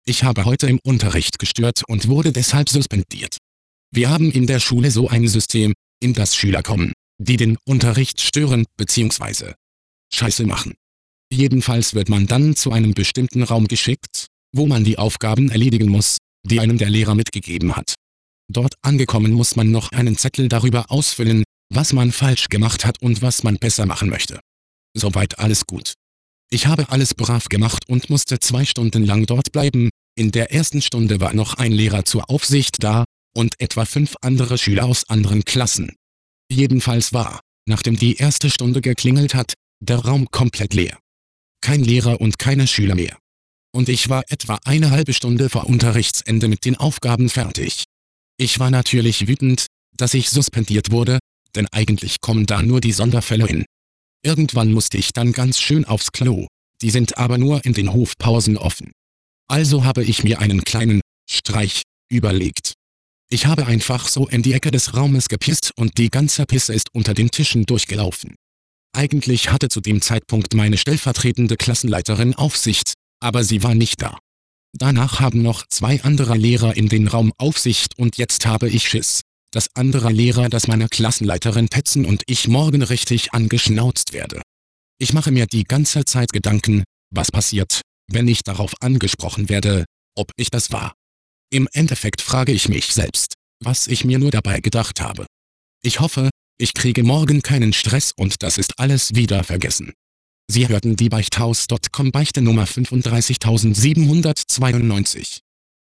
Ich habe heute im Unterricht gestört und wurde deshalb suspendiert. Wir haben in der Schule so ein System, in das Schüler kommen, die den Unterricht stören bzw. Scheiße machen. Jedenfalls wird man dann zu einem bestimmten Raum geschickt, wo man die Aufgaben erledigen muss, die einem der Lehrer mitgegeben hat. Dort angekommen muss man noch einen Zettel darüber ausfüllen, was man falsch gemacht hat und was man besser machen möchte. Soweit alles gut. Ich habe alles brav gemacht und musste 2 Stunden lang dort bleiben. In der ersten Stunde war noch ein Lehrer zur Aufsicht da und etwa 5 andere Schüler aus anderen Klassen. Jedenfalls war, nachdem die erste Stunde geklingelt hat, der Raum komplett leer. Kein Lehrer und keine Schüler mehr. Und ich war etwa eine halbe Stunde vor Unterrichtsende mit den Aufgaben fertig. Ich war natürlich wütend, dass ich suspendiert wurde, denn eigentlich kommen da nur die Sonderfälle hin. Irgendwann musste ich dann ganz schön aufs Klo, die sind aber nur in den Hofpausen offen. Also habe ich mir einen kleinen Streich überlegt. Ich habe einfach so in die Ecke des Raumes gepisst und die ganze Pisse ist unter den Tischen durchgelaufen. Eigentlich hatte zu dem Zeitpunkt meine stellvertretende Klassenleiterin Aufsicht, aber sie war nicht da. Danach haben noch 2 andere Lehrer in den Raum Aufsicht und jetzt habe ich Schiss, dass andere Lehrer das meiner Klassenleiterin petzen und ich morgen richtig angeschnauzt werde. Ich mache mir die ganze Zeit Gedanken, was passiert, wenn ich darauf angesprochen werde, ob ich das war. Im Endeffekt frage ich mich selbst, was ich mir nur dabei gedacht habe. Ich hoffe, ich kriege morgen keinen Stress und das ist alles wieder vergessen. Sie hörten die Beichthaus.com Beichte Nummer 35792.